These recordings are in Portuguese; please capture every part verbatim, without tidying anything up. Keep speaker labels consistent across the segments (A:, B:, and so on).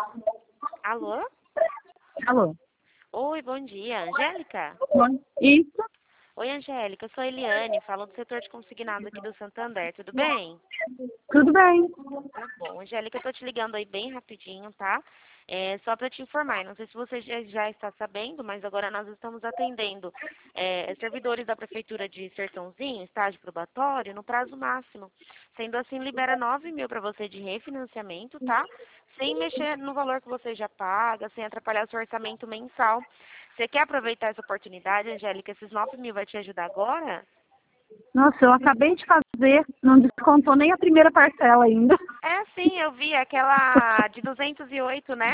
A: Alô?
B: Alô?
A: Oi, bom dia. Angélica?
B: Bom, isso?
A: Oi, Angélica. Eu sou a Eliane, falo do setor de consignados aqui do Santander. Tudo bem?
B: Tudo bem.
A: Tá bom. Angélica, eu tô te ligando aí bem rapidinho, tá? É, só para te informar, não sei se você já, já está sabendo, mas agora nós estamos atendendo é, servidores da Prefeitura de Sertãozinho, estágio probatório, no prazo máximo. Sendo assim, libera nove mil para você de refinanciamento, tá? Sem mexer no valor que você já paga, sem atrapalhar seu orçamento mensal. Você quer aproveitar essa oportunidade, Angélica? Esses nove mil vai te ajudar agora?
B: Nossa, eu acabei de fazer, não descontou nem a primeira parcela ainda.
A: É, sim, eu vi aquela de duzentos e oito, né?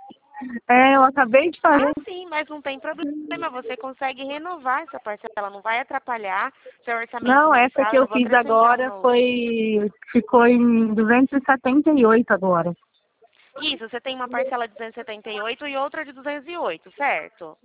B: É, eu acabei de
A: Ah,
B: fazer.
A: sim, mas não tem problema. Você consegue renovar essa parcela, não vai atrapalhar seu orçamento
B: Não, essa
A: mensal.
B: que
A: Eu
B: eu
A: não vou
B: fiz
A: acrescentar um
B: agora
A: novo.
B: foi, ficou em duzentos e setenta e oito agora.
A: Isso, você tem uma parcela de duzentos e setenta e oito e outra de duzentos e oito, certo?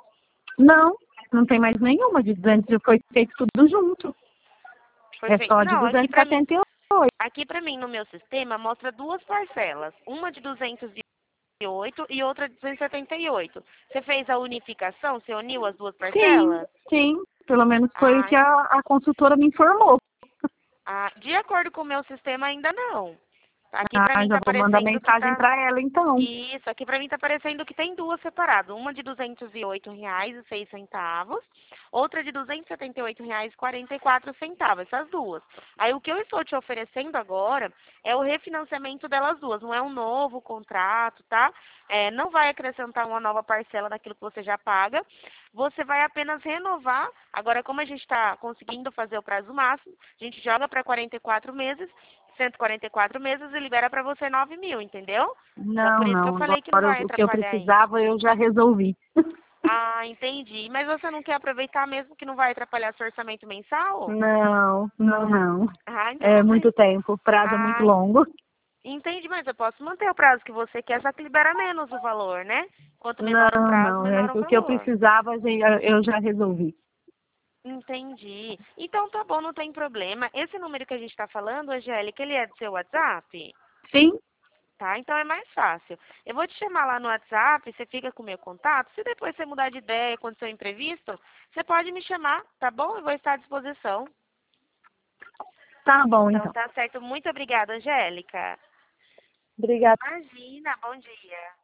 B: Não, não tem mais nenhuma de duzentos, foi feito tudo junto.
A: Foi
B: É
A: feito.
B: só de
A: Não, aqui
B: duzentos e
A: pra mim,
B: setenta e oito.
A: aqui pra mim no meu sistema mostra duas parcelas, uma de duzentos e oito e outra de duzentos e setenta e oito. Você fez a unificação? Você uniu as duas
B: Sim,
A: parcelas?
B: sim, pelo menos foi o
A: Ah,
B: que a, a consultora me informou.
A: ah, de acordo com o meu sistema ainda não. Aqui pra
B: Ah,
A: mim
B: já
A: tá
B: vou mandar
A: aparecendo que
B: mensagem
A: tá.
B: para ela então.
A: Isso, aqui pra mim tá parecendo que tem duas separadas. Uma de duzentos e oito reais e seis centavos, outra de duzentos e setenta e oito reais e quarenta e quatro centavos, essas duas. Aí o que eu estou te oferecendo agora é o refinanciamento delas duas, não é um novo contrato, tá? É, não vai acrescentar uma nova parcela daquilo que você já paga. Você vai apenas renovar. Agora, como a gente está conseguindo fazer o prazo máximo, a gente joga para quarenta e quatro meses, cento e quarenta e quatro meses e libera para você nove mil, entendeu? Então, por
B: Não,
A: isso que eu
B: não.
A: falei que não
B: Agora
A: vai
B: o que eu
A: atrapalhar ainda.
B: precisava eu já resolvi.
A: Ah, entendi. Mas você não quer aproveitar mesmo que não vai atrapalhar seu orçamento mensal?
B: Não, não, não.
A: Ah, então
B: É
A: não tem.
B: muito tempo, o prazo é muito
A: Ah,
B: longo.
A: entendi, mas eu posso manter o prazo que você quer, só que libera menos o valor, né? Quanto menor o
B: Não,
A: prazo,
B: não. É,
A: menor o
B: o que eu
A: valor.
B: precisava já- eu já resolvi.
A: Entendi. Então tá bom, não tem problema. Esse número que a gente está falando, Angélica, ele é do seu WhatsApp?
B: Sim?
A: Tá? Então é mais fácil. Eu vou te chamar lá no WhatsApp, você fica com o meu contato. Se depois você mudar de ideia, acontecer um imprevisto, você pode me chamar, tá bom? Eu vou estar à disposição.
B: Tá bom,
A: Então
B: então.
A: tá certo. Muito obrigada, Angélica.
B: Obrigada.
A: Imagina, bom dia.